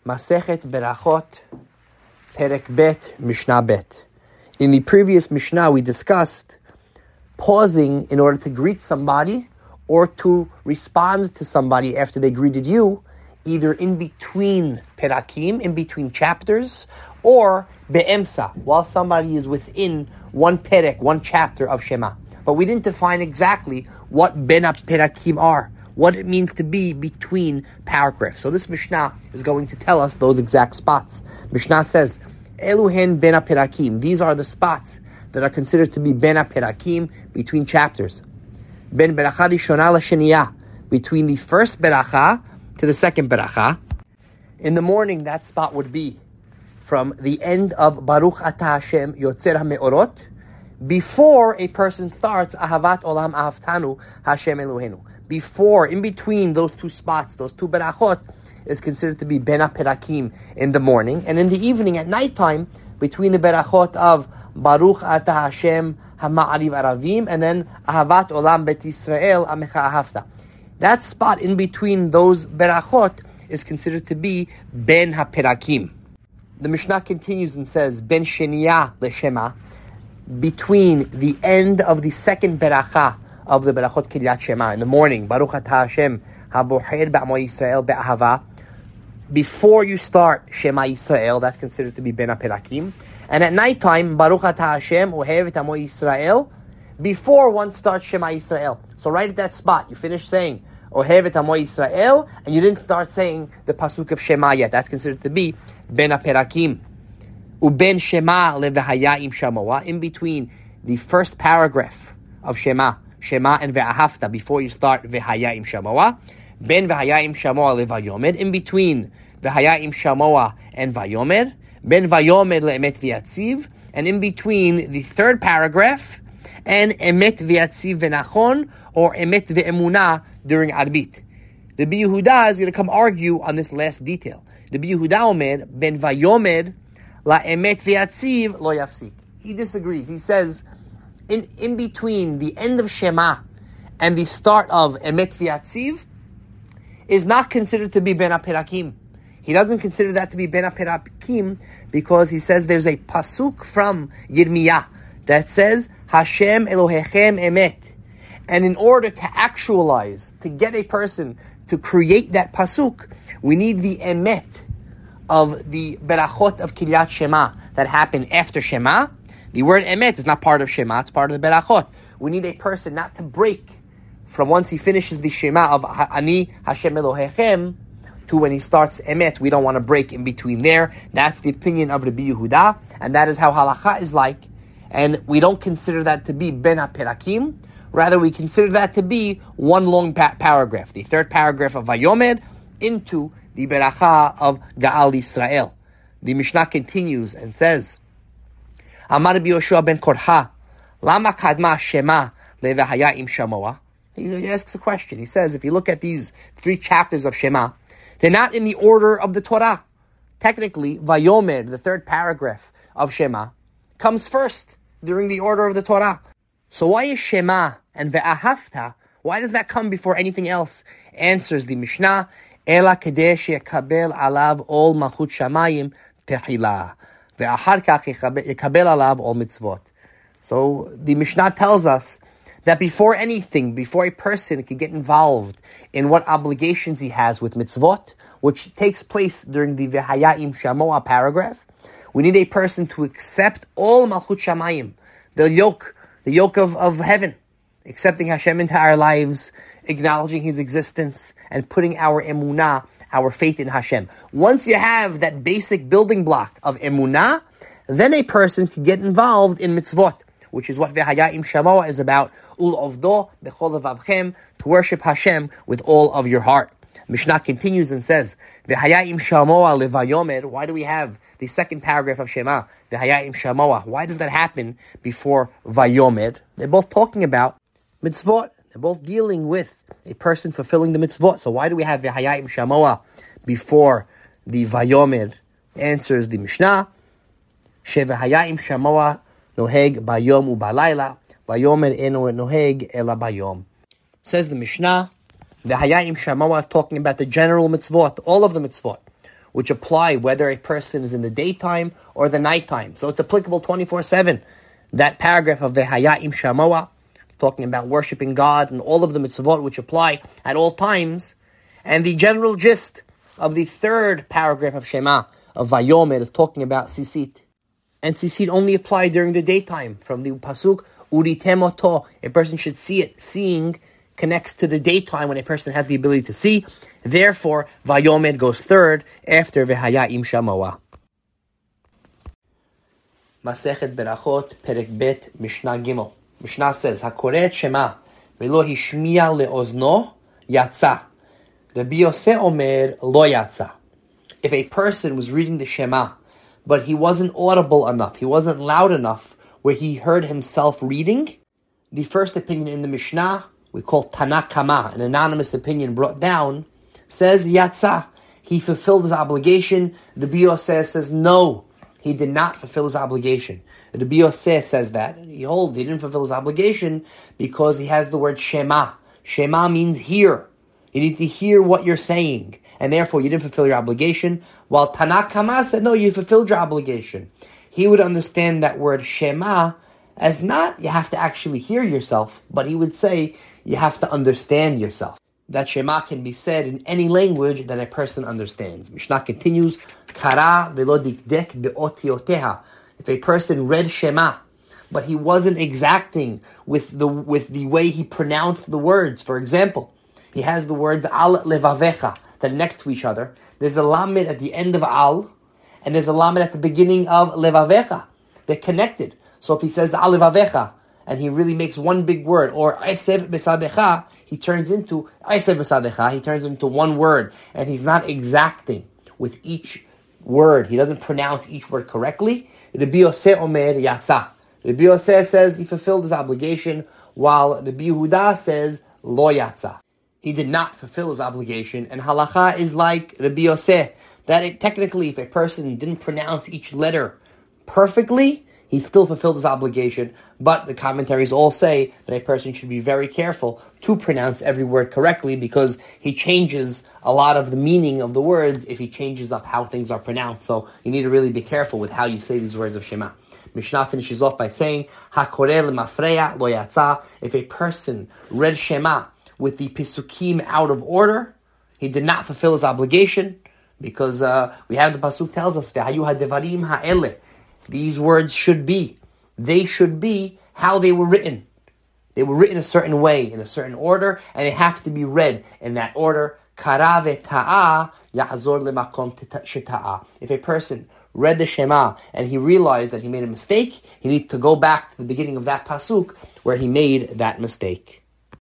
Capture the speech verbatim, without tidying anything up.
Masechet Berachot, Perek Bet, Mishnah Bet. In the previous Mishnah, we discussed pausing in order to greet somebody or to respond to somebody after they greeted you, either in between perakim, in between chapters, or be'emsa, while somebody is within one perek, one chapter of Shema. But we didn't define exactly what ben perakim are, what it means to be between paragraphs. So this Mishnah is going to tell us those exact spots. Mishnah says, Eluhen ben perakim. These are the spots that are considered to be ben perakim, between chapters. Ben beracha rishona l'sheniyah, between the first beracha to the second beracha. In the morning, that spot would be from the end of Baruch Atah Hashem Yotzer HaMe'orot, before a person starts Ahavat Olam Ahavtanu Hashem Eloheinu. Before, in between those two spots, those two berachot, is considered to be ben perakim in the morning. And in the evening, at nighttime, between the berachot of Baruch Atah Hashem HaMa'ariv Aravim, and then Ahavat Olam Bet Yisrael Amecha Ahavta. That spot in between those berachot is considered to be ben haperakim. The Mishnah continues and says, ben sheniyah leshema, between the end of the second beracha of the berachot Kiryat Shema in the morning, Baruch Atah Hashem haboher ba'amo Yisrael be'ahava, before you start Shema Yisrael, that's considered to be ben haperakim. And at nighttime, Baruch Atah Hashem ohev et amo Yisrael, before one starts Shema Yisrael. So right at that spot, you finish saying Ohev et amo Yisrael, and you didn't start saying the pasuk of Shema yet. That's considered to be ben aperakim. Uben Shema levehaya im shamoa, in between the first paragraph of Shema, Shema and ve'ahavta, before you start vehaya im shamoa. Ben vehaya im shamoa levayomer, in between vehaya im shamoa and vayomer. Ben vayomer le'emet v'yatziv, and in between the third paragraph and emet v'yatziv v'nachon, or emet ve'emunah during Arbit. Rabbi Yehuda is going to come argue on this last detail. Rabbi Yehuda omer, ben vayomer la emet v'yatziv lo yafsik. He disagrees. He says, in, in between the end of Shema and the start of emet v'yatziv is not considered to be ben aperakim. He doesn't consider that to be ben aperakim because he says there's a pasuk from Yirmiyah that says, Hashem Elohechem emet. And in order to actualize, to get a person to create that pasuk, we need the emet of the berachot of Kiryat Shema that happen after Shema. The word emet is not part of Shema, it's part of the berachot. We need a person not to break from once he finishes the Shema of Ani Hashem Elohechem to when he starts emet. We don't want to break in between there. That's the opinion of Rabbi Yehuda, and that is how halacha is like. And we don't consider that to be ben haperakim. Rather, we consider that to be one long pa- paragraph, the third paragraph of Vayomer into the beracha of Gaal Yisrael. The Mishnah continues and says, Amar Rabbi Yoshua ben Korha, Lama kadma Shema levehaya im shamoa. He asks a question. He says, if you look at these three chapters of Shema, they're not in the order of the Torah. Technically, Vayomer, the third paragraph of Shema, comes first during the order of the Torah. So why is Shema and Ve'ahavta, why does that come before anything else? Answers the Mishnah, Ela kadesh yekabel alav ol malchut shamayim tehila, ve'achar kach yekabel alav ol mitzvot. So the Mishnah tells us that before anything, before a person can get involved in what obligations he has with mitzvot, which takes place during the Vehaya im shamoa paragraph, we need a person to accept all malchut shamayim, the yoke, the yoke of, of heaven, accepting Hashem into our lives, acknowledging His existence, and putting our emunah, our faith in Hashem. Once you have that basic building block of emunah, then a person can get involved in mitzvot, which is what Vehaya im shamoa is about, ul ovdo bechol levavchem, to worship Hashem with all of your heart. Mishnah continues and says, V'haya im shamoa levayomer. Why do we have the second paragraph of Shema, V'haya im shamoa? Why does that happen before vayomer? They're both talking about mitzvot. They're both dealing with a person fulfilling the mitzvot. So why do we have V'haya im shamoa before the vayomer? Answers the Mishnah, Shev'haya im shamoa noheg bayom ubalayla, vayomer eno noheg ela bayom. Says the Mishnah, the Hayayim Shamoa is talking about the general mitzvot, all of the mitzvot, which apply whether a person is in the daytime or the nighttime. So it's applicable twenty-four seven. That paragraph of Vehaya im Shamoa, talking about worshiping God and all of the mitzvot which apply at all times. And the general gist of the third paragraph of Shema, of Vayomer, is talking about Sisit. And Sisit only apply during the daytime. From the Pasuk, Uritem oto, a person should see it. Seeing connects to the daytime when a person has the ability to see. Therefore, Vayomer goes third after Vehaya im Shamoa. Masechet Berachot, Perek Bet, Mishnah Gimel. Mishnah says, Hakoret Shema, Velo Hishmiya leozno, Yatsa. Rabbi Yosef Omer, Lo Yatsa. If a person was reading the Shema, but he wasn't audible enough, he wasn't loud enough, where he heard himself reading, the first opinion in the Mishnah, we call Tanakama, an anonymous opinion brought down, says Yatsa. He fulfilled his obligation. Rabbi Yosef says no, he did not fulfill his obligation. Rabbi Yosef says that. He holds he didn't fulfill his obligation because he has the word Shema. Shema means hear. You need to hear what you're saying, and therefore you didn't fulfill your obligation. While Tanakama said, no, you fulfilled your obligation. He would understand that word Shema as not you have to actually hear yourself, but he would say you have to understand yourself. That Shema can be said in any language that a person understands. Mishnah continues, Kara velo dikdek beotioteha. If a person read Shema, but he wasn't exacting with the with the way he pronounced the words. For example, he has the words al levavecha that are next to each other. There's a lamed at the end of al, and there's a lamed at the beginning of levavecha. They're connected. So if he says al levavecha, and he really makes one big word, or Aisev besadecha, he turns into Aisev besadecha, he turns into one word, and he's not exacting with each word. He doesn't pronounce each word correctly. Rabbi Yosef Omer Yatsa. Rabbi Yosef says he fulfilled his obligation, while Rabbi Yehuda says Lo Yatsa. He did not fulfill his obligation, and halacha is like Rabbi Yosef, that it, technically if a person didn't pronounce each letter perfectly, he still fulfilled his obligation, but the commentaries all say that a person should be very careful to pronounce every word correctly because he changes a lot of the meaning of the words if he changes up how things are pronounced. So you need to really be careful with how you say these words of Shema. Mishnah finishes off by saying, Hakoreh lemafreya lo yatsa. If a person read Shema with the Pisukim out of order, he did not fulfill his obligation because uh, we have the Pasuk tells us, Ve'hayu hadevarim ha'ele. These words should be, they should be how they were written. They were written a certain way, in a certain order, and they have to be read in that order. Kara ve'ta'a ya'azor lemakom sheta'a. If a person read the Shema and he realized that he made a mistake, he needs to go back to the beginning of that pasuk where he made that mistake.